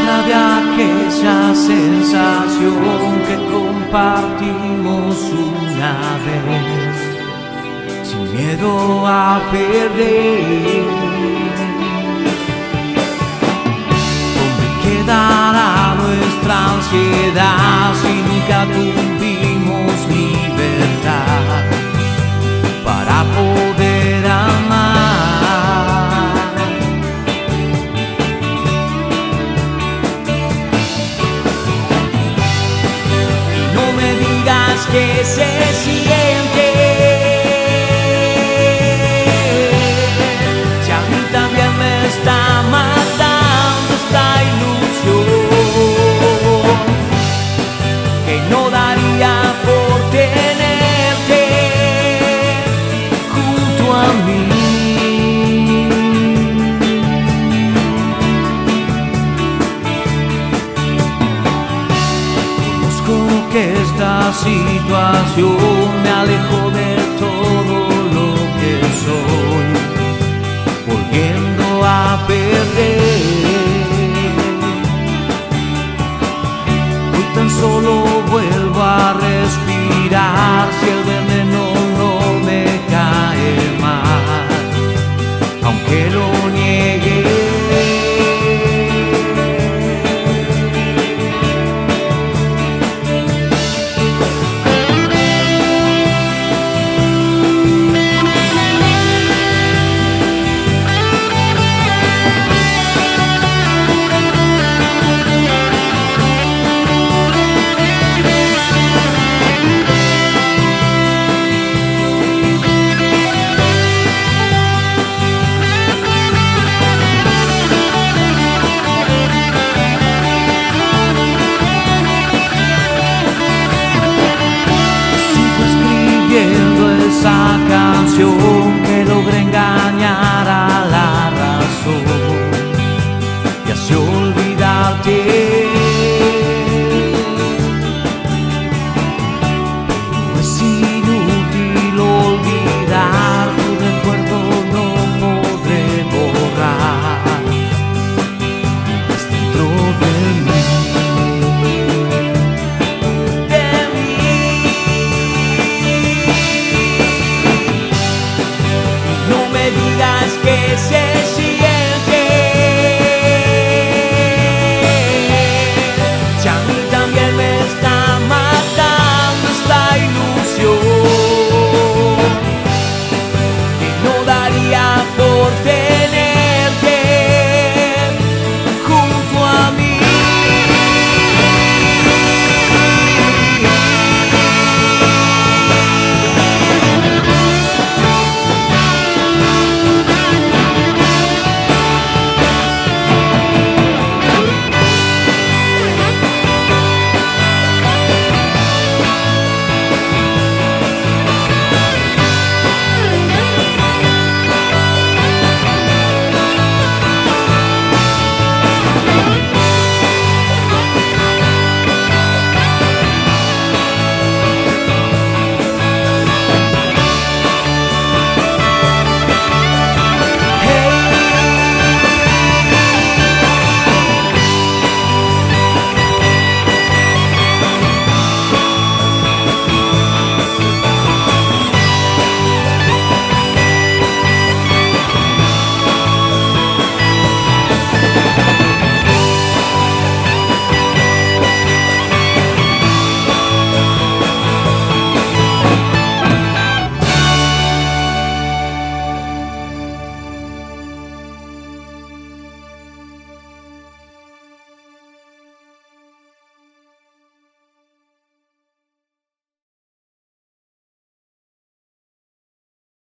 llena de aquella sensación que compartimos una vez, sin miedo a perder. ¿Dónde quedará nuestra ansiedad si nunca tuvimos libertad para poder amar? Y no me digas que se siente, si a mí también me está matando esta ilusión que no daría por tenerte junto a mí. Conozco que esta situación me alejó de todo lo que soy, volviendo a perder. Hoy tan solo vuelvo a respirar si el veneno no me cae mal, aunque lo niegue. Esa canción que logra engañar a la razón y así olvidarte. Pero es inútil olvidar, tu recuerdo no podré borrar. Vives dentro de mí.